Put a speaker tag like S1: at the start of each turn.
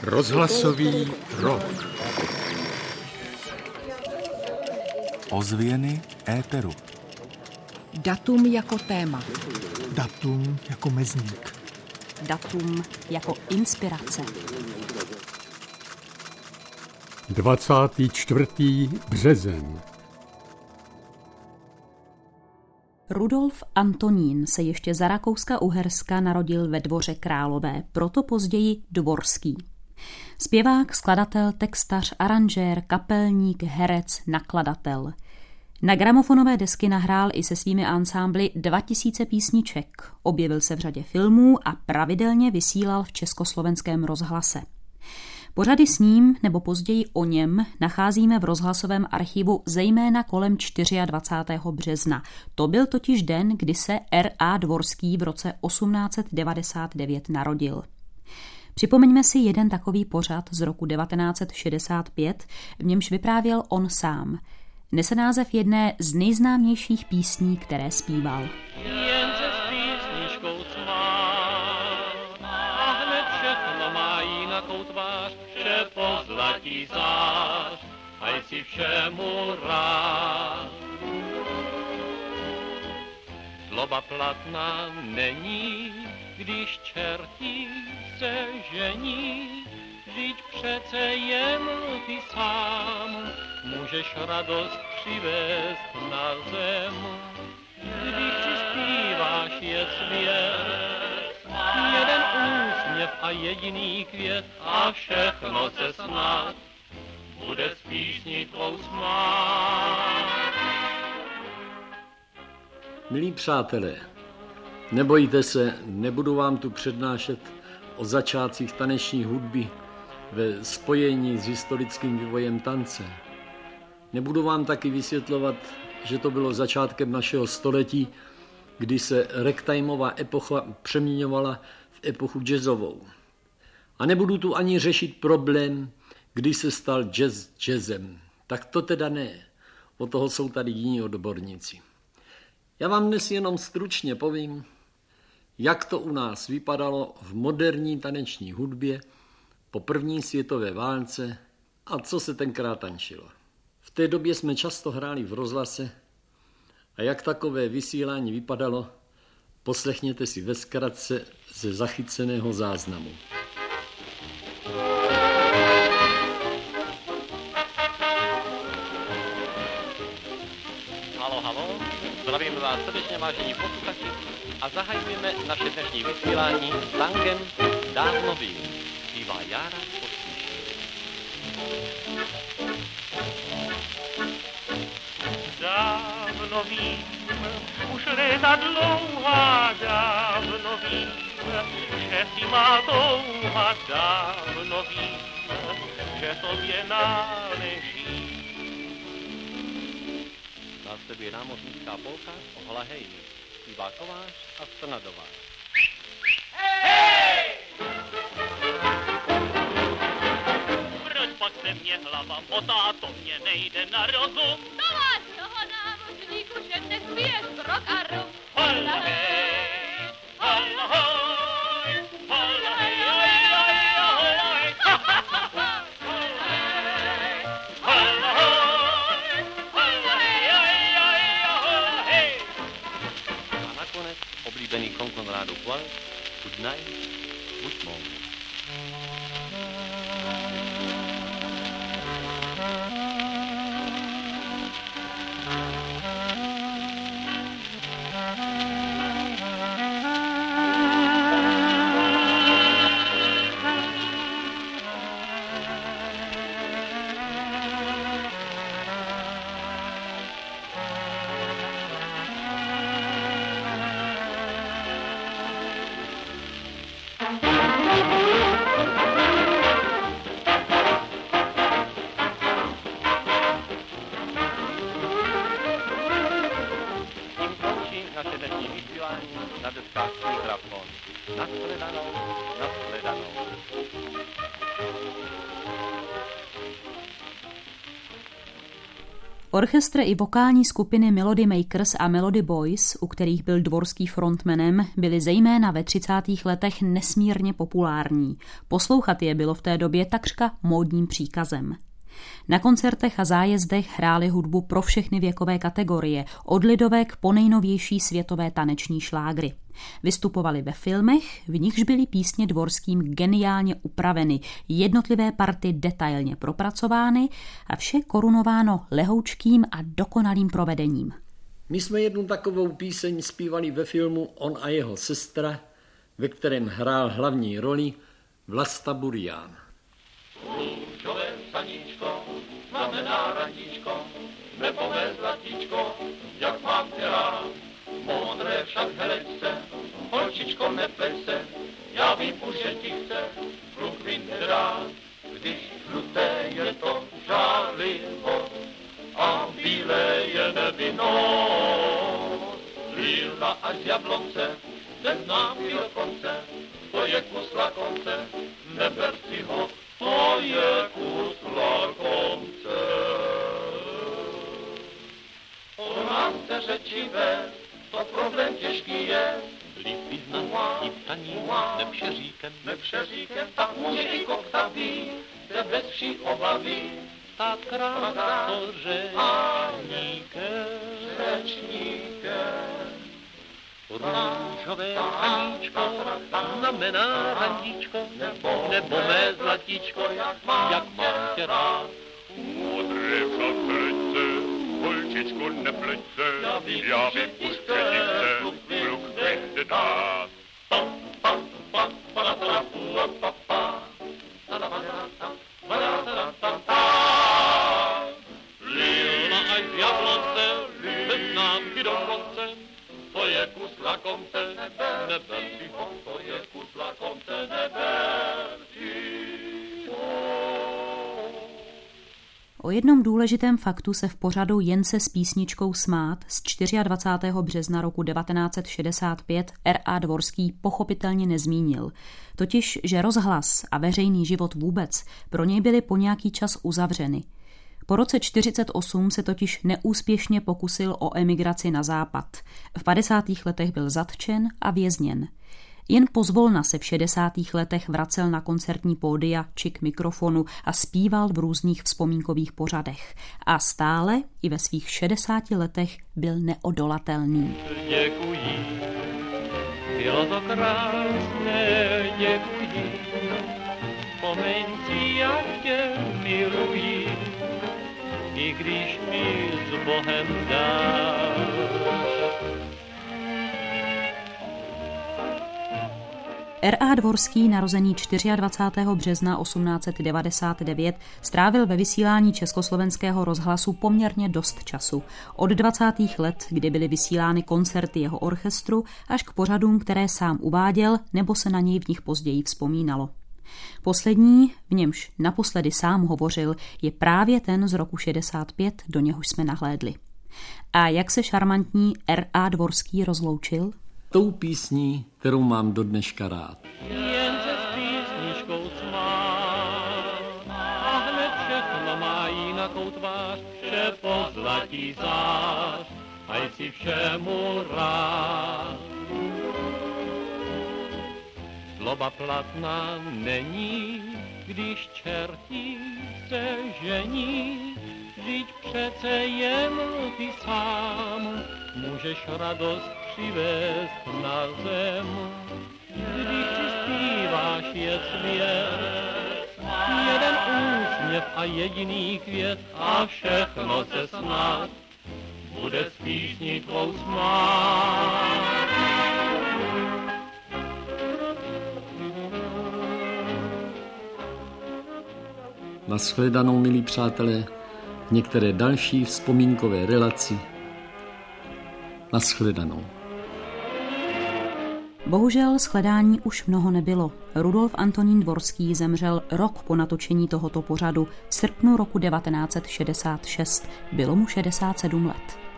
S1: Rozhlasový rok.
S2: Ozvěny éteru.
S3: Datum jako téma.
S4: Datum jako mezník.
S3: Datum jako inspirace.
S1: 24. březen.
S3: Rudolf Antonín se ještě za Rakouska-Uherska narodil ve Dvoře Králové, proto později Dvorský. Zpěvák, skladatel, textař, aranžér, kapelník, herec, nakladatel. Na gramofonové desky nahrál i se svými ansámbly 2000 písniček, objevil se v řadě filmů a pravidelně vysílal v československém rozhlase. Pořady s ním nebo později o něm nacházíme v rozhlasovém archivu zejména kolem 24. března. To byl totiž den, kdy se R.A. Dvorský v roce 1899 narodil. Připomeňme si jeden takový pořad z roku 1965, v němž vyprávěl on sám. Nese název jedné z nejznámějších písní, které zpíval.
S5: Jen se s písničkou cvát a hned všechno má jiнаkou tvář, vše pozlatí zář a jsi všemu rád. Zloba platná není, když čertí se žení, vždyť přece jen ty sám můžeš radost přivést na zem. Když přispíváš je svět, jeden úsměv a jediný květ a všechno se snad bude s písní tvou smát.
S6: Milí přátelé, nebojte se, nebudu vám tu přednášet o začátcích taneční hudby ve spojení s historickým vývojem tance. Nebudu vám taky vysvětlovat, že to bylo začátkem našeho století, kdy se ragtimeová epocha přeměňovala v epochu jazzovou. A nebudu tu ani řešit problém, kdy se stal jazz jazzem. Tak to teda ne. O toho jsou tady jiní odborníci. Já vám dnes jenom stručně povím, jak to u nás vypadalo v moderní taneční hudbě po první světové válce a co se tenkrát tančilo. V té době jsme často hráli v rozhlase a jak takové vysílání vypadalo, poslechněte si ve zkratce ze zachyceného záznamu.
S5: Halo, zdravím vás srdečně, vážení posluchači, a zahajujeme naše dnešní vysílání tangem Dávno vím, zpívá Jára Pospíšil. Dávno vím, už léta dlouhá, dávno vím, že si má touha, dávno vím, že tobě náleží. Následuje námořnická polka o Hlahejny, zpívá Kovář a Strnadová. Hej! Proč pak se mě hlava motá, to mě nejde na rozum.
S7: To máš toho námořníku, že dnes piješ brok a rum.
S5: Holla hej, holla hoj, holla hej, hoj, hoj, holla hej, ha, ha, ha, ha. Holla hej, holla hoj, holla hej, hoj, hoj, holla hej. A nakonec oblíbený Konrádův vals, Good night, buď mou. Na deskách mikrofon. Nashledanou.
S3: Orchestr i vokální skupiny Melody Makers a Melody Boys, u kterých byl Dvorský frontmanem, byly zejména ve 30. letech nesmírně populární. Poslouchat je bylo v té době takřka módním příkazem. Na koncertech a zájezdech hráli hudbu pro všechny věkové kategorie, od lidovek po nejnovější světové taneční šlágry. Vystupovali ve filmech, v nichž byly písně Dvorským geniálně upraveny, jednotlivé party detailně propracovány a vše korunováno lehoučkým a dokonalým provedením.
S6: My jsme jednu takovou píseň zpívali ve filmu On a jeho sestra, ve kterém hrál hlavní roli Vlasta Burian.
S5: Růžové saníčko, znamená randíčko, nebo mé zlatíčko, jak mám tě rád. Modré však helečce, holčičko nepleč se, já vím už, že ti chce, kluk vinte rád. Když žluté je to žárlivo a bílé je nevinnost. Lílna až z jablonce, neznámý dokonce, to je kus lakonce, neber si ho, to je kus lakonce. O nás se řeči vést, to problém těžký je.
S2: Líp vyznat, líp taní, nepřeříkem,
S5: tak může i kokta být, se bez vší obavy.
S2: tak rád to řečníkem. Růžové saníčko znamená randíčko, nebo mé zlatíčko, jak mám tě rád.
S5: Modré však helečce, holčičko nepleť se, já vím už, že ti chce, kluk vinte dát.
S2: Lílna až z jablonce, bez známky do konce, to je kus lakomce, neber si ho, to je kus lakomce, neber si ho.
S3: O jednom důležitém faktu se v pořadu Jen se s písničkou smát z 24. března roku 1965 R.A. Dvorský pochopitelně nezmínil. Totiž, že rozhlas a veřejný život vůbec pro něj byly po nějaký čas uzavřeny. Po roce 1948 se totiž neúspěšně pokusil o emigraci na západ. V 50. letech byl zatčen a vězněn. Jen pozvolna se v 60. letech vracel na koncertní pódia či k mikrofonu a zpíval v různých vzpomínkových pořadech. A stále i ve svých 60 letech byl neodolatelný.
S2: Děkuji, bylo to krásné, děkuji, vzpomeň si, jak tě miluji, i když mi s Bohem dáš.
S3: R.A. Dvorský, narozený 24. března 1899, strávil ve vysílání Československého rozhlasu poměrně dost času. Od 20. let, kdy byly vysílány koncerty jeho orchestru, až k pořadům, které sám uváděl, nebo se na něj v nich později vzpomínalo. Poslední, v němž naposledy sám hovořil, je právě ten z roku 65, do něhož jsme nahlédli. A jak se šarmantní R.A. Dvorský rozloučil?
S6: Tou písní, kterou mám do dneška rád.
S2: Jen se s písničkou smát a hned všechno má jiнаkou tvář, vše pozlatí zář a jsi všemu rád. Zloba platná není, když čerti se žení, vždyť přece jen ty sám můžeš radost přivést na zem. Když si zpíváš je svět, jeden úsměv a jediný květ a všechno se snad bude s písní tvou smát.
S6: Nashledanou, milí přátelé, v některé další vzpomínkové relaci. Nashledanou.
S3: Bohužel shledání už mnoho nebylo. Rudolf Antonín Dvorský zemřel rok po natočení tohoto pořadu v srpnu roku 1966. Bylo mu 67 let.